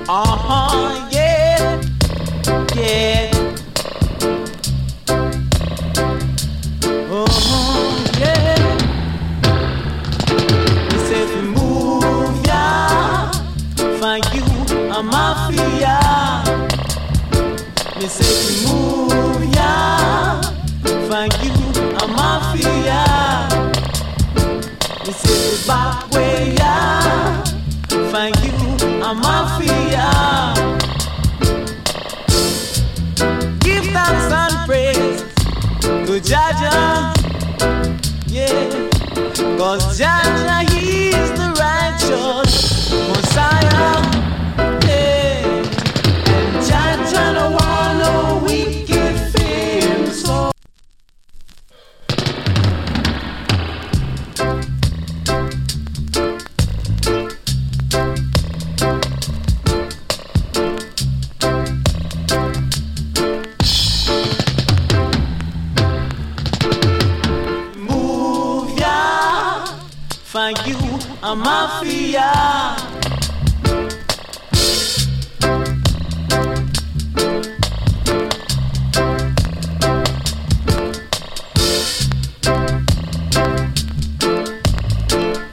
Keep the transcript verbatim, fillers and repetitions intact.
Uh-huh, yeah, yeah. Oh, yeah. He said to move, yeah. Find you a mafia. He said to move, yeah. Find you a mafia. He said to back way, yeah. Find you a mafia. Give thanks and praise to Jaja, yeah, cause Jaja, he is the righteous Messiah, yeah, and Jaja no want no wicked fame, so find you a mafia.